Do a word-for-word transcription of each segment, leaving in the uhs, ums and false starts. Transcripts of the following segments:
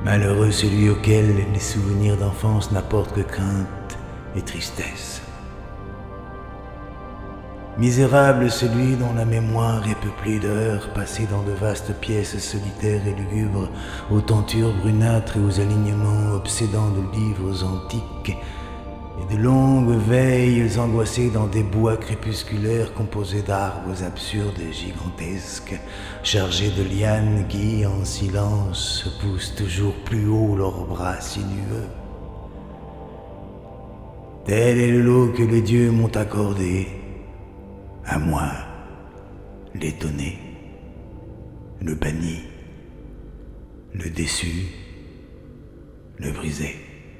Malheureux celui auquel les souvenirs d'enfance n'apportent que crainte et tristesse. Misérable celui dont la mémoire est peuplée d'heures passées dans de vastes pièces solitaires et lugubres, aux tentures brunâtres et aux alignements obsédants de livres antiques, et de longues veilles angoissées dans des bois crépusculaires composés d'arbres absurdes et gigantesques, chargés de lianes qui, en silence, poussent toujours plus haut leurs bras sinueux. Tel est le lot que les dieux m'ont accordé, à moi, l'étonné, le banni, le déçu, le brisé.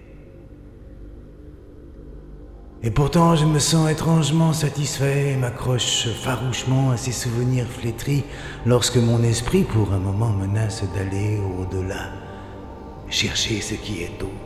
Et pourtant je me sens étrangement satisfait et m'accroche farouchement à ces souvenirs flétris lorsque mon esprit pour un moment menace d'aller au-delà, chercher ce qui est autre.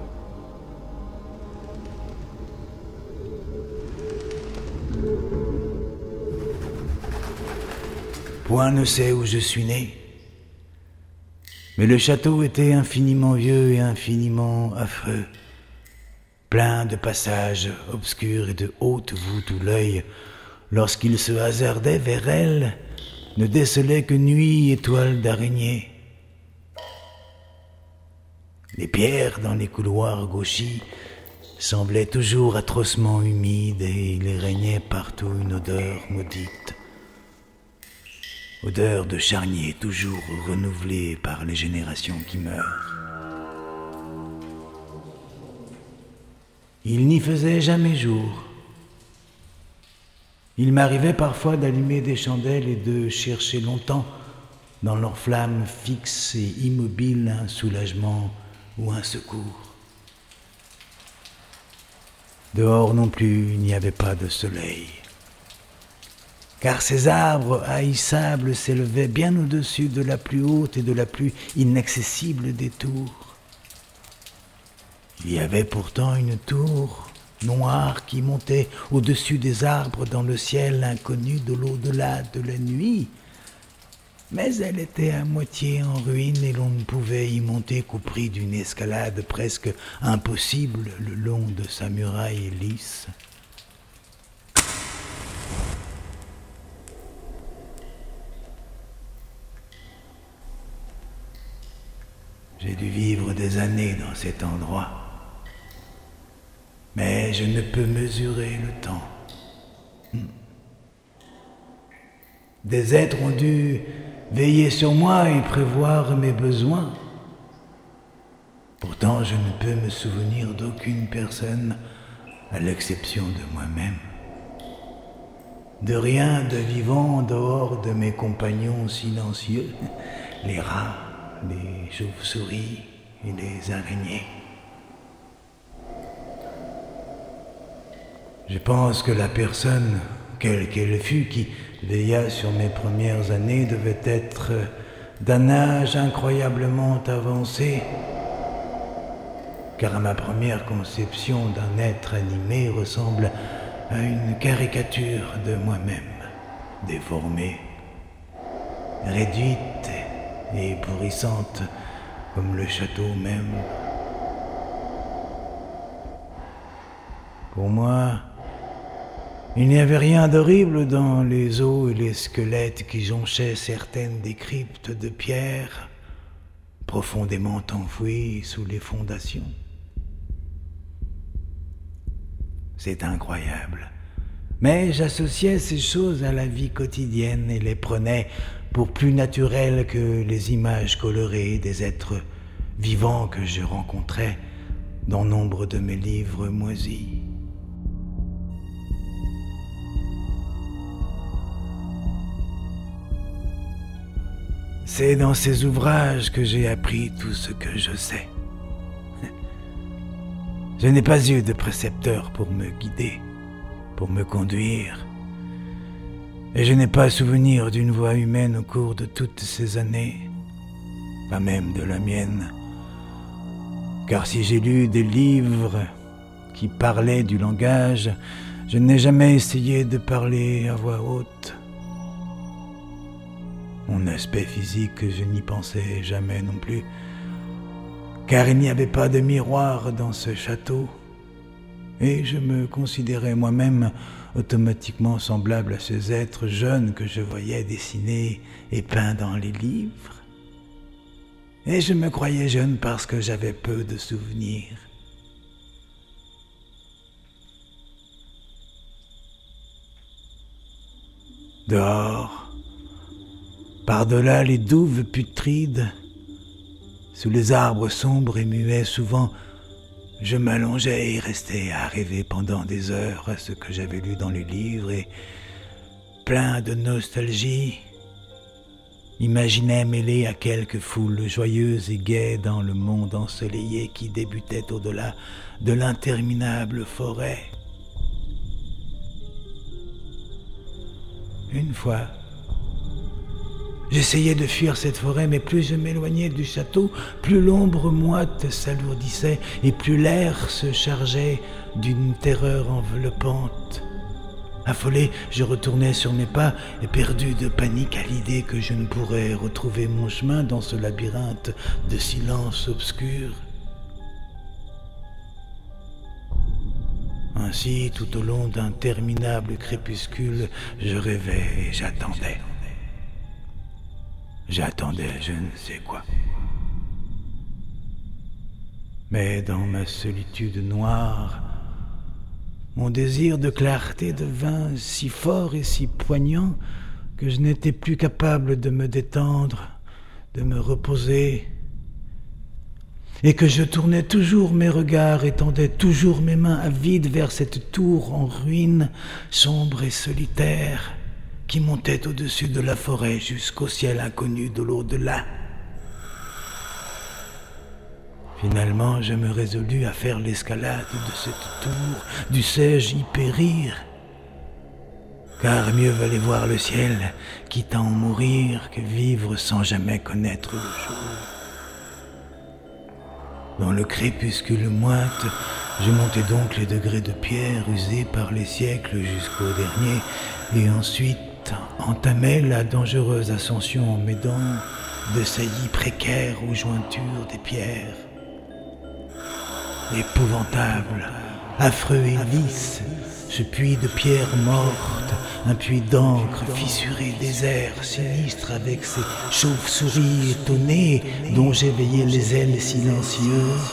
Point ne sait où je suis né, mais le château était infiniment vieux et infiniment affreux, plein de passages obscurs et de hautes voûtes où l'œil, lorsqu'il se hasardait vers elle, ne décelait que nuit et toiles d'araignée. Les pierres dans les couloirs gauchis semblaient toujours atrocement humides et il régnait partout une odeur maudite. Odeur de charnier toujours renouvelée par les générations qui meurent. Il n'y faisait jamais jour. Il m'arrivait parfois d'allumer des chandelles et de chercher longtemps, dans leurs flammes fixes et immobiles, un soulagement ou un secours. Dehors non plus, il n'y avait pas de soleil, car ces arbres haïssables s'élevaient bien au-dessus de la plus haute et de la plus inaccessible des tours. Il y avait pourtant une tour noire qui montait au-dessus des arbres dans le ciel inconnu de l'au-delà de la nuit, mais elle était à moitié en ruine et l'on ne pouvait y monter qu'au prix d'une escalade presque impossible le long de sa muraille lisse. J'ai dû vivre des années dans cet endroit, mais je ne peux mesurer le temps. Des êtres ont dû veiller sur moi et prévoir mes besoins. Pourtant, je ne peux me souvenir d'aucune personne, à l'exception de moi-même. De rien de vivant en dehors de mes compagnons silencieux, les rats, les chauves-souris et les araignées. Je pense que la personne, quelle qu'elle fût, qui veilla sur mes premières années devait être d'un âge incroyablement avancé, car ma première conception d'un être animé ressemble à une caricature de moi-même, déformée, réduite et pourrissante comme le château même. Pour moi, il n'y avait rien d'horrible dans les os et les squelettes qui jonchaient certaines des cryptes de pierre profondément enfouies sous les fondations. C'est incroyable, mais j'associais ces choses à la vie quotidienne et les prenais pour plus naturelles que les images colorées des êtres vivants que je rencontrais dans nombre de mes livres moisis. C'est dans ces ouvrages que j'ai appris tout ce que je sais. Je n'ai pas eu de précepteur pour me guider, pour me conduire, et je n'ai pas souvenir d'une voix humaine au cours de toutes ces années, pas même de la mienne, car si j'ai lu des livres qui parlaient du langage, je n'ai jamais essayé de parler à voix haute. Mon aspect physique, je n'y pensais jamais non plus. car il n'y avait pas de miroir dans ce château, et je me considérais moi-même automatiquement semblable à ces êtres jeunes que je voyais dessinés et peints dans les livres. Et je me croyais jeune parce que j'avais peu de souvenirs. Dehors, par-delà les douves putrides, sous les arbres sombres et muets, souvent, je m'allongeais et restais à rêver pendant des heures à ce que j'avais lu dans les livres et, plein de nostalgie, imaginais mêlé à quelques foules joyeuses et gaies dans le monde ensoleillé qui débutait au-delà de l'interminable forêt. Une fois, j'essayais de fuir cette forêt, mais plus je m'éloignais du château, plus l'ombre moite s'alourdissait et plus l'air se chargeait d'une terreur enveloppante. Affolé, je retournais sur mes pas et perdu de panique à l'idée que je ne pourrais retrouver mon chemin dans ce labyrinthe de silence obscur. Ainsi, tout au long d'interminables crépuscules, je rêvais et j'attendais. J'attendais je ne sais quoi. Mais dans ma solitude noire, mon désir de clarté devint si fort et si poignant que je n'étais plus capable de me détendre, de me reposer, et que je tournais toujours mes regards et tendais toujours mes mains avides vers cette tour en ruine, sombre et solitaire, qui montait au-dessus de la forêt jusqu'au ciel inconnu de l'au-delà. Finalement, je me résolus à faire l'escalade de cette tour, dussé-je y périr, car mieux valait voir le ciel, quitte à en mourir, que vivre sans jamais connaître le jour. Dans le crépuscule moite, je montai donc les degrés de pierre usés par les siècles jusqu'au dernier, et ensuite entamai la dangereuse ascension en m'aidant de saillies précaires aux jointures des pierres. Épouvantable, affreux et lisse, ce puits de pierre morte, un puits d'encre fissuré, désert, sinistre, avec ses chauves-souris étonnées dont j'éveillais les ailes silencieuses.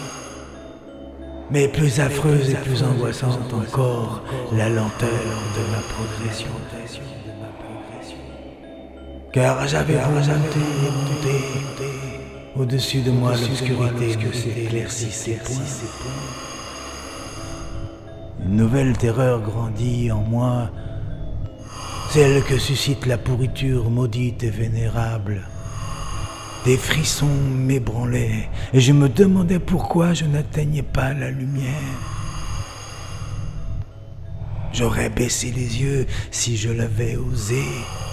Mais plus affreuse et plus angoissante encore, la lenteur de ma progression. Car j'avais beau monter et monter, au-dessus de moi l'obscurité ne s'éclaircissait point. Une nouvelle terreur grandit en moi, celle que suscite la pourriture maudite et vénérable. Des frissons m'ébranlaient, et je me demandais pourquoi je n'atteignais pas la lumière. J'aurais baissé les yeux si je l'avais osé.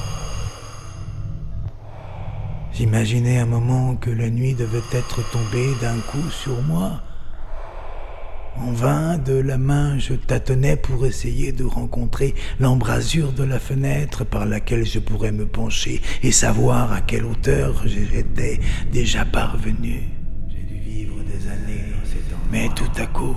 J'imaginais un moment que la nuit devait être tombée d'un coup sur moi. En vain, de la main, je tâtonnais pour essayer de rencontrer l'embrasure de la fenêtre par laquelle je pourrais me pencher et savoir à quelle hauteur j'étais déjà parvenu. J'ai dû vivre des années dans cet endroit. Mais tout à coup,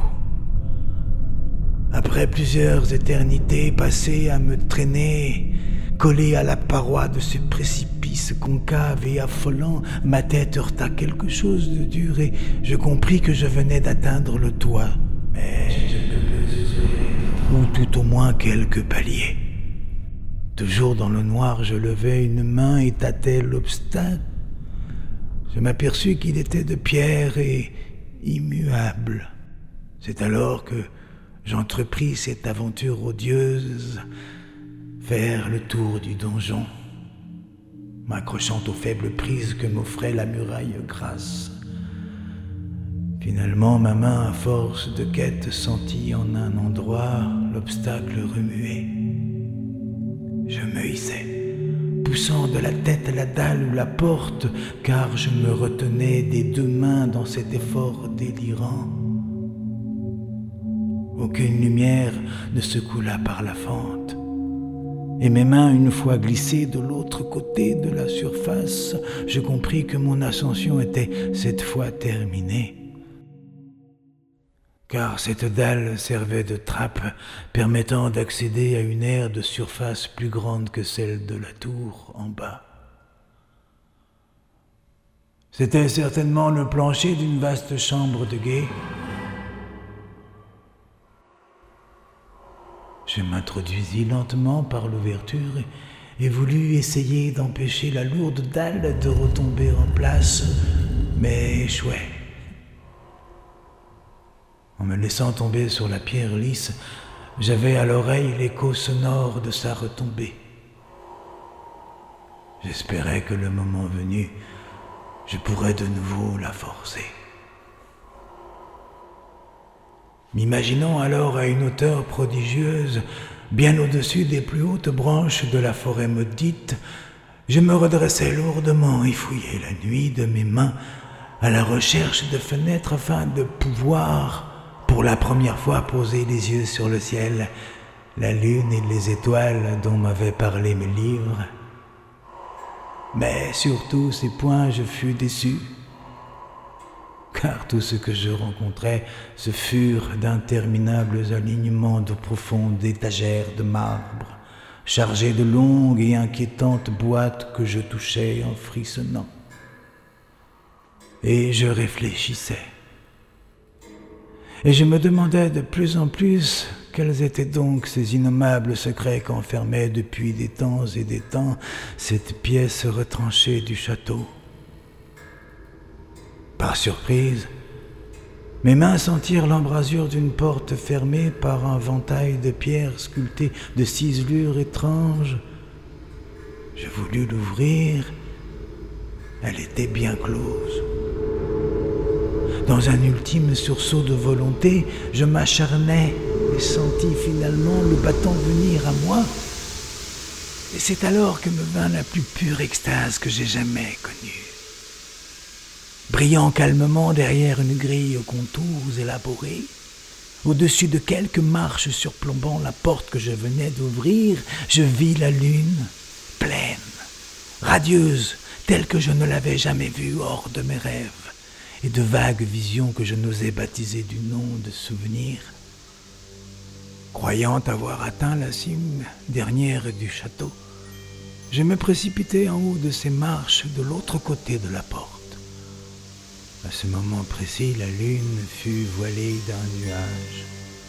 après plusieurs éternités passées à me traîner, collé à la paroi de ce précipice concave et affolant, ma tête heurta quelque chose de dur et je compris que je venais d'atteindre le toit. Mais ou tout au moins quelques paliers. Toujours dans le noir, je levai une main et tâtai l'obstacle. Je m'aperçus qu'il était de pierre et immuable. C'est alors que j'entrepris cette aventure odieuse, faire le tour du donjon, m'accrochant aux faibles prises que m'offrait la muraille grasse. Finalement, ma main, à force de quête, sentit en un endroit l'obstacle remuer. Je me hissai, poussant de la tête à la dalle ou la porte, car je me retenais des deux mains dans cet effort délirant. Aucune lumière ne se coula par la fente, Et mes mains, une fois glissées de l'autre côté de la surface, je compris que mon ascension était cette fois terminée. Car cette dalle servait de trappe permettant d'accéder à une aire de surface plus grande que celle de la tour en bas. C'était certainement le plancher d'une vaste chambre de guet. Je m'introduisis lentement par l'ouverture et voulus essayer d'empêcher la lourde dalle de retomber en place, mais échouai. En me laissant tomber sur la pierre lisse, j'avais à l'oreille l'écho sonore de sa retombée. J'espérais que le moment venu, je pourrais de nouveau la forcer. M'imaginant alors à une hauteur prodigieuse, bien au-dessus des plus hautes branches de la forêt maudite, je me redressai lourdement et fouillai la nuit de mes mains à la recherche de fenêtres afin de pouvoir, pour la première fois, poser les yeux sur le ciel, la lune et les étoiles dont m'avaient parlé mes livres. Mais sur tous ces points, je fus déçu, car tout ce que je rencontrais, ce furent d'interminables alignements de profondes étagères de marbre, chargées de longues et inquiétantes boîtes que je touchais en frissonnant. Et je réfléchissais. Et je me demandais de plus en plus quels étaient donc ces innommables secrets qu'enfermait depuis des temps et des temps cette pièce retranchée du château. Par surprise, mes mains sentirent l'embrasure d'une porte fermée par un ventail de pierres sculptées de ciselures étranges. Je voulus l'ouvrir, elle était bien close. Dans un ultime sursaut de volonté, je m'acharnai et sentis finalement le bâton venir à moi. Et c'est alors que me vint la plus pure extase que j'ai jamais connue. Brillant calmement derrière une grille aux contours élaborés, au-dessus de quelques marches surplombant la porte que je venais d'ouvrir, je vis la lune, pleine, radieuse, telle que je ne l'avais jamais vue hors de mes rêves, et de vagues visions que je n'osais baptiser du nom de souvenirs. Croyant avoir atteint la cime dernière du château, je me précipitai en haut de ces marches de l'autre côté de la porte. À ce moment précis, la lune fut voilée d'un nuage.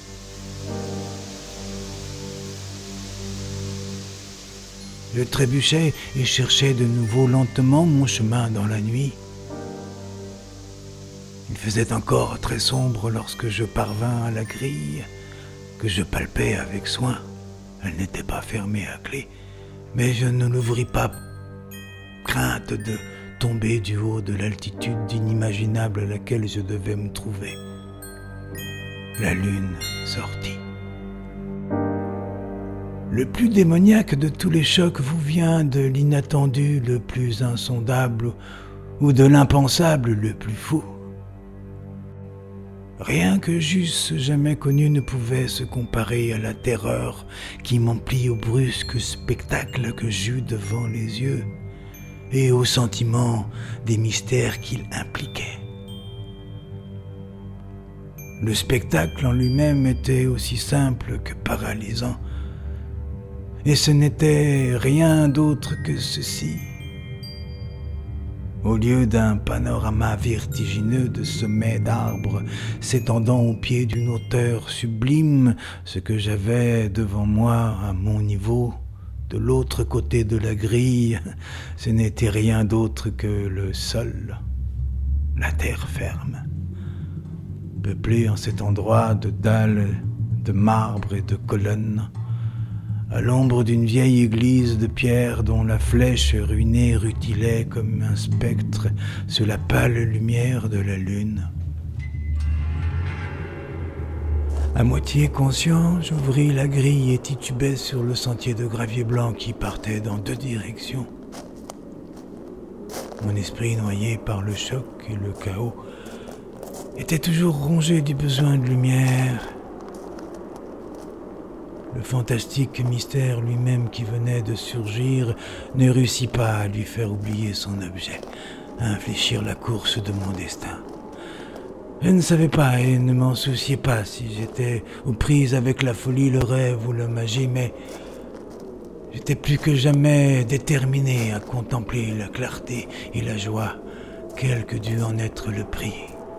Je trébuchais et cherchais de nouveau lentement mon chemin dans la nuit. Il faisait encore très sombre lorsque je parvins à la grille, que je palpai avec soin. Elle n'était pas fermée à clé, mais je ne l'ouvris pas, crainte de tomber du haut de l'altitude inimaginable à laquelle je devais me trouver. La lune sortit. Le plus démoniaque de tous les chocs vous vient de l'inattendu le plus insondable ou de l'impensable le plus fou. Rien que j'eusse jamais connu ne pouvait se comparer à la terreur qui m'emplit au brusque spectacle que j'eus devant les yeux et au sentiment des mystères qu'il impliquait. Le spectacle en lui-même était aussi simple que paralysant, et ce n'était rien d'autre que ceci. Au lieu d'un panorama vertigineux de sommets d'arbres s'étendant au pied d'une hauteur sublime, ce que j'avais devant moi à mon niveau, de l'autre côté de la grille, ce n'était rien d'autre que le sol, la terre ferme, peuplée en cet endroit de dalles, de marbre et de colonnes, à l'ombre d'une vieille église de pierre dont la flèche ruinée rutilait comme un spectre sous la pâle lumière de la lune. À moitié conscient, j'ouvris la grille et titubai sur le sentier de gravier blanc qui partait dans deux directions. Mon esprit, noyé par le choc et le chaos, était toujours rongé du besoin de lumière. Le fantastique mystère lui-même qui venait de surgir ne réussit pas à lui faire oublier son objet, à infléchir la course de mon destin. Je ne savais pas et ne m'en souciais pas si j'étais aux prises avec la folie, le rêve ou la magie, mais j'étais plus que jamais déterminé à contempler la clarté et la joie, quel que dût en être le prix.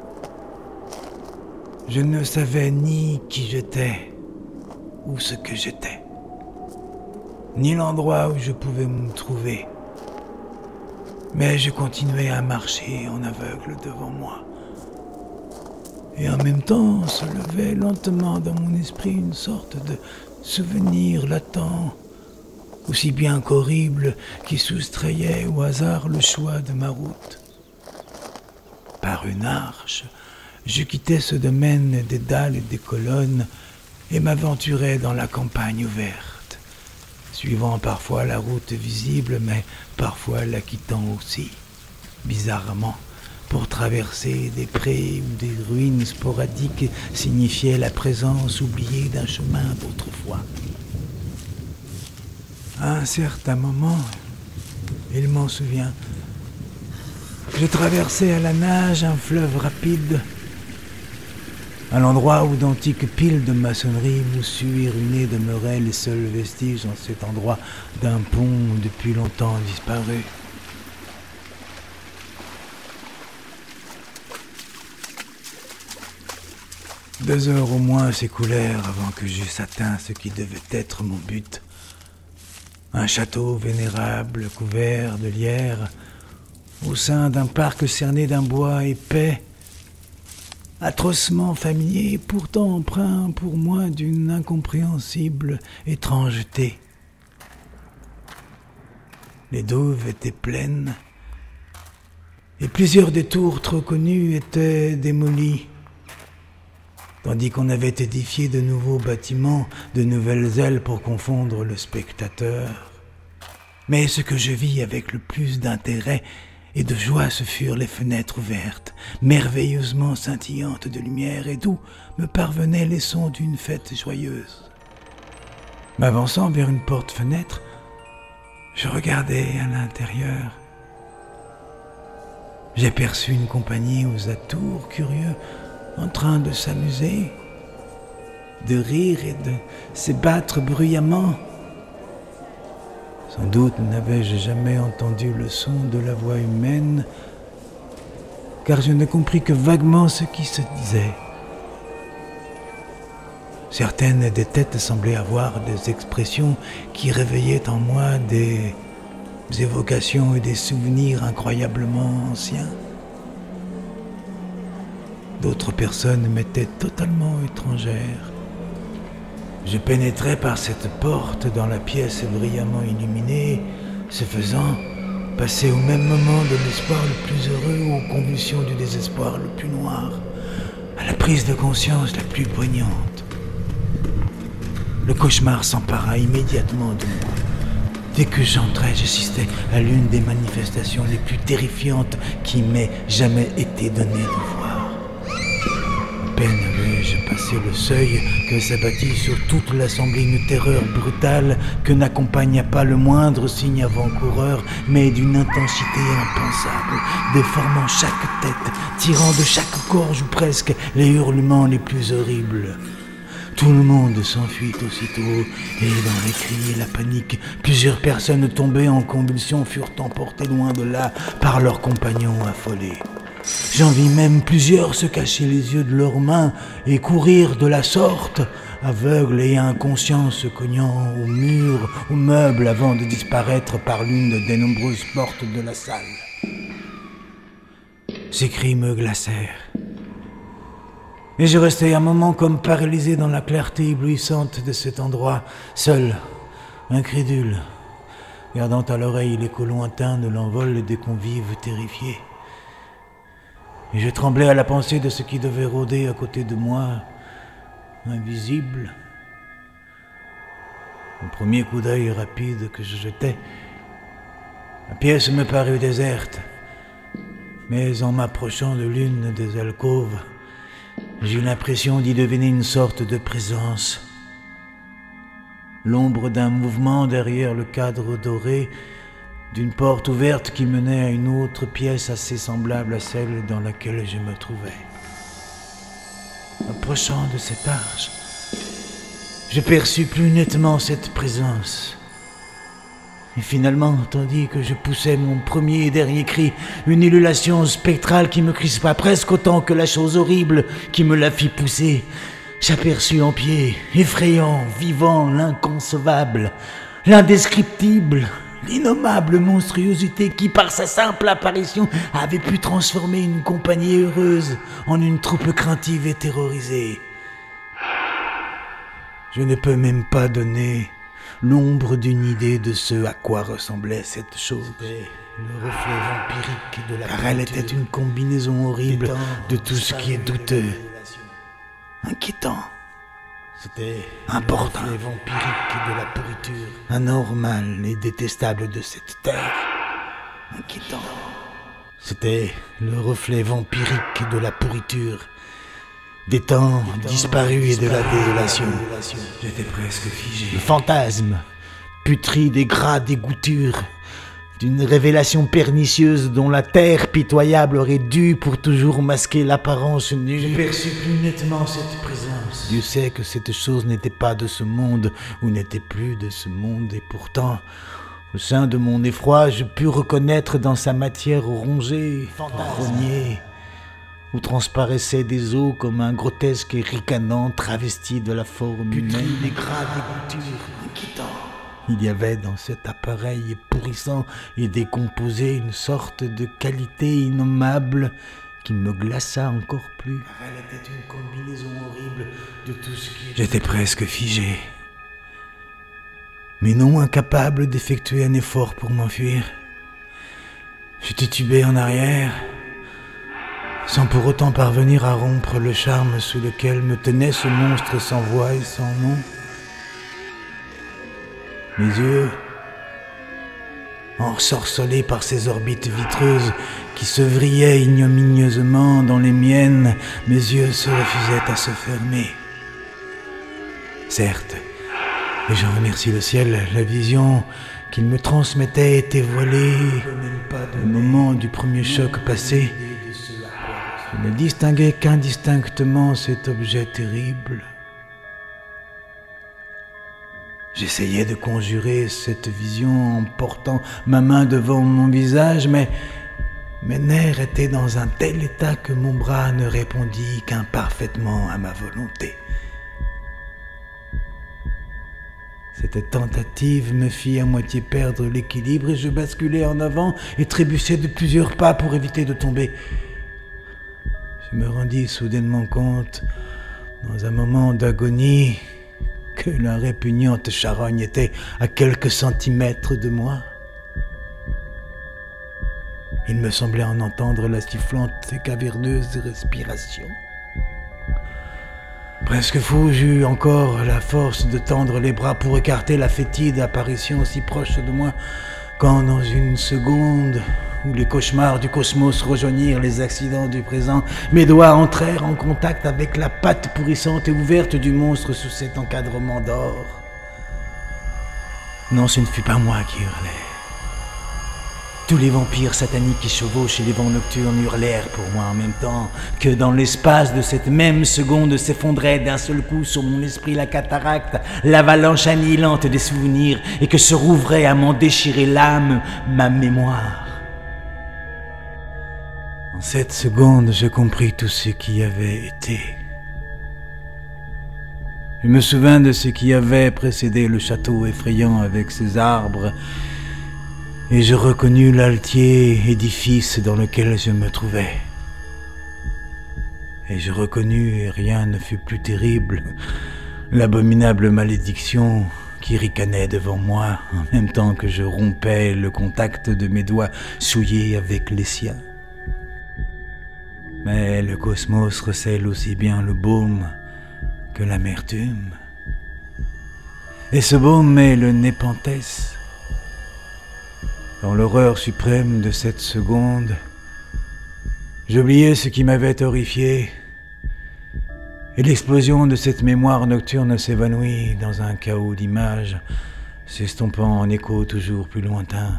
Je ne savais ni qui j'étais, ou ce que j'étais, ni l'endroit où je pouvais me trouver. Mais je continuais à marcher en aveugle devant moi. Et en même temps se levait lentement dans mon esprit une sorte de souvenir latent, aussi bien qu'horrible, qui soustrayait au hasard le choix de ma route. Par une arche, je quittais ce domaine des dalles et des colonnes et m'aventurais dans la campagne ouverte, suivant parfois la route visible, mais parfois la quittant aussi, bizarrement, pour traverser des prés où des ruines sporadiques signifiaient la présence oubliée d'un chemin d'autrefois. À un certain moment, il m'en souvient, je traversais à la nage un fleuve rapide, à l'endroit où d'antiques piles de maçonnerie moussues et ruinées demeuraient les seuls vestiges en cet endroit d'un pont depuis longtemps disparu. Deux heures au moins s'écoulèrent avant que j'eusse atteint ce qui devait être mon but. Un château vénérable couvert de lierre, au sein d'un parc cerné d'un bois épais, atrocement familier, pourtant empreint pour moi d'une incompréhensible étrangeté. Les douves étaient pleines, et plusieurs des tours trop connues étaient démolies, tandis qu'on avait édifié de nouveaux bâtiments, de nouvelles ailes pour confondre le spectateur. Mais ce que je vis avec le plus d'intérêt et de joie, ce furent les fenêtres ouvertes, merveilleusement scintillantes de lumière, et d'où me parvenaient les sons d'une fête joyeuse. M'avançant vers une porte-fenêtre, je regardai à l'intérieur. J'aperçus une compagnie aux atours curieux, en train de s'amuser, de rire et de se battre bruyamment. Sans doute n'avais-je jamais entendu le son de la voix humaine, car je ne compris que vaguement ce qui se disait. Certaines des têtes semblaient avoir des expressions qui réveillaient en moi des évocations et des souvenirs incroyablement anciens. D'autres personnes m'étaient totalement étrangères. Je pénétrais par cette porte dans la pièce brillamment illuminée, ce faisant, passer au même moment de l'espoir le plus heureux aux convulsions du désespoir le plus noir, à la prise de conscience la plus poignante. Le cauchemar s'empara immédiatement de moi. Dès que j'entrais, j'assistais à l'une des manifestations les plus terrifiantes qui m'ait jamais été donné de voir. À peine avais-je passé le seuil que s'abattit sur toute l'assemblée une terreur brutale que n'accompagna pas le moindre signe avant-coureur, mais d'une intensité impensable, déformant chaque tête, tirant de chaque gorge ou presque les hurlements les plus horribles. Tout le monde s'enfuit aussitôt, et dans les cris et la panique, plusieurs personnes tombées en convulsions furent emportées loin de là par leurs compagnons affolés. J'en vis même plusieurs se cacher les yeux de leurs mains et courir de la sorte, aveugles et inconscients, se cognant au mur, aux meubles, avant de disparaître par l'une des nombreuses portes de la salle. Ces cris me glacèrent. Et je restai un moment comme paralysé dans la clarté éblouissante de cet endroit, seul, incrédule, gardant à l'oreille l'écho lointain de l'envol des convives terrifiés. Et je tremblais à la pensée de ce qui devait rôder à côté de moi, invisible. Au premier coup d'œil rapide que je jetai, la pièce me parut déserte, mais en m'approchant de l'une des alcôves, j'eus l'impression d'y deviner une sorte de présence. l'ombre d'un mouvement derrière le cadre doré d'une porte ouverte qui menait à une autre pièce assez semblable à celle dans laquelle je me trouvais. Approchant de cet arche, je perçus plus nettement cette présence. Et finalement, tandis que je poussais mon premier et dernier cri, une ululation spectrale qui me crispa presque autant que la chose horrible qui me la fit pousser, j'aperçus en pied, effrayant, vivant, l'inconcevable, l'indescriptible, l'innommable monstruosité qui, par sa simple apparition, avait pu transformer une compagnie heureuse en une troupe craintive et terrorisée. Je ne peux même pas donner l'ombre d'une idée de ce à quoi ressemblait cette chose. C'était le reflet vampirique de la car elle était une combinaison horrible de tout ce qui est douteux, inquiétant, c'était important, le reflet vampirique de la pourriture, anormal et détestable de cette terre, inquiétant. C'était le reflet vampirique de la pourriture, des temps disparus et de la désolation. J'étais presque figé. Le fantasme, putride et gras dégoûture, d'une révélation pernicieuse dont la terre pitoyable aurait dû pour toujours masquer l'apparence nue. J'ai perçu plus nettement cette présence. Dieu sait que cette chose n'était pas de ce monde, ou n'était plus de ce monde, et pourtant, au sein de mon effroi, je pus reconnaître dans sa matière rongée, rognée, où transparaissaient des os comme un grotesque et ricanant travesti de la forme humaine. Des gras dégoûtures, inquiétant. Il y avait dans cet appareil pourrissant et décomposé une sorte de qualité innommable qui me glaça encore plus. Car elle était une combinaison horrible de tout ce qui... J'étais presque figé, mais non incapable d'effectuer un effort pour m'enfuir. Je titubais en arrière, sans pour autant parvenir à rompre le charme sous lequel me tenait ce monstre sans voix et sans nom. Mes yeux, ensorcelés par ces orbites vitreuses qui se vrillaient ignominieusement dans les miennes, mes yeux se refusaient à se fermer. Certes, et j'en remercie le ciel, la vision qu'il me transmettait était voilée. Au moment du premier choc passé, je ne distinguais qu'indistinctement cet objet terrible. J'essayais de conjurer cette vision en portant ma main devant mon visage, mais mes nerfs étaient dans un tel état que mon bras ne répondit qu'imparfaitement à ma volonté. Cette tentative me fit à moitié perdre l'équilibre et je basculai en avant et trébuchai de plusieurs pas pour éviter de tomber. Je me rendis soudainement compte, dans un moment d'agonie, que la répugnante charogne était à quelques centimètres de moi. Il me semblait en entendre la sifflante et caverneuse respiration. Presque fou, j'eus encore la force de tendre les bras pour écarter la fétide apparition si proche de moi, quand dans une seconde où les cauchemars du cosmos rejoignirent les accidents du présent, mes doigts entrèrent en contact avec la patte pourrissante et ouverte du monstre sous cet encadrement d'or. Non, ce ne fut pas moi qui hurlais. Tous les vampires sataniques qui chevauchent les vents nocturnes hurlèrent pour moi en même temps que dans l'espace de cette même seconde s'effondrait d'un seul coup sur mon esprit la cataracte, l'avalanche annihilante des souvenirs, et que se rouvrait à m'en déchirer l'âme ma mémoire. En cette seconde, je compris tout ce qui avait été. Je me souvins de ce qui avait précédé le château effrayant avec ses arbres, et je reconnus l'altier édifice dans lequel je me trouvais. Et je reconnus, et rien ne fut plus terrible, l'abominable malédiction qui ricanait devant moi en même temps que je rompais le contact de mes doigts souillés avec les siens. Mais le cosmos recèle aussi bien le baume que l'amertume. Et ce baume est le Népenthès. Dans l'horreur suprême de cette seconde, j'oubliais ce qui m'avait horrifié Et l'explosion de cette mémoire nocturne s'évanouit dans un chaos d'images, s'estompant en écho toujours plus lointain.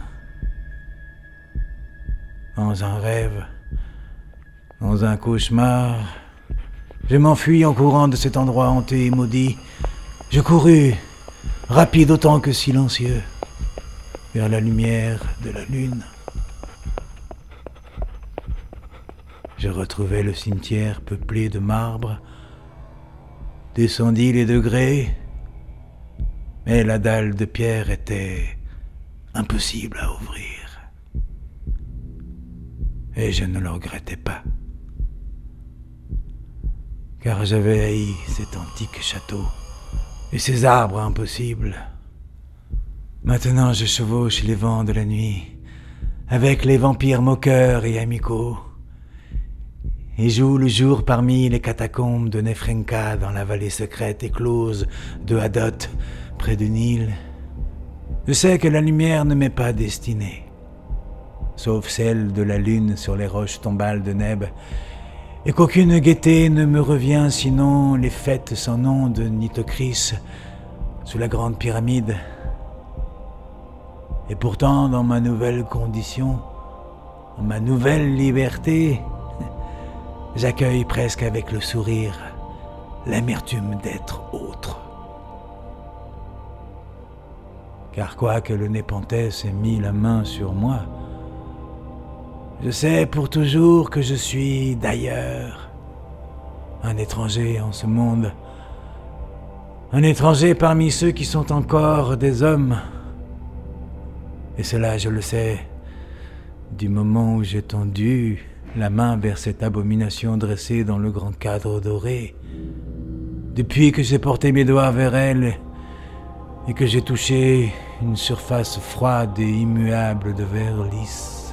Dans un rêve, dans un cauchemar, je m'enfuis en courant de cet endroit hanté et maudit. Je courus, rapide autant que silencieux, vers la lumière de la lune. Je retrouvai le cimetière peuplé de marbre, descendis les degrés, mais la dalle de pierre était impossible à ouvrir. Et je ne le regrettais pas, car j'avais haï cet antique château et ces arbres impossibles. Maintenant je chevauche les vents de la nuit, avec les vampires moqueurs et amicaux, et joue le jour parmi les catacombes de Nefrenka dans la vallée secrète et close de Hadot, près du Nil. Je sais que la lumière ne m'est pas destinée, sauf celle de la lune sur les roches tombales de Neb, et qu'aucune gaieté ne me revient sinon les fêtes sans nom de Nitocris sous la grande pyramide. Et pourtant, dans ma nouvelle condition, dans ma nouvelle liberté, j'accueille presque avec le sourire l'amertume d'être autre. Car quoique le Népenthes ait mis la main sur moi, je sais pour toujours que je suis d'ailleurs, un étranger en ce monde, un étranger parmi ceux qui sont encore des hommes. Et cela, je le sais, du moment où j'ai tendu la main vers cette abomination dressée dans le grand cadre doré, depuis que j'ai porté mes doigts vers elle et que j'ai touché une surface froide et immuable de verre lisse.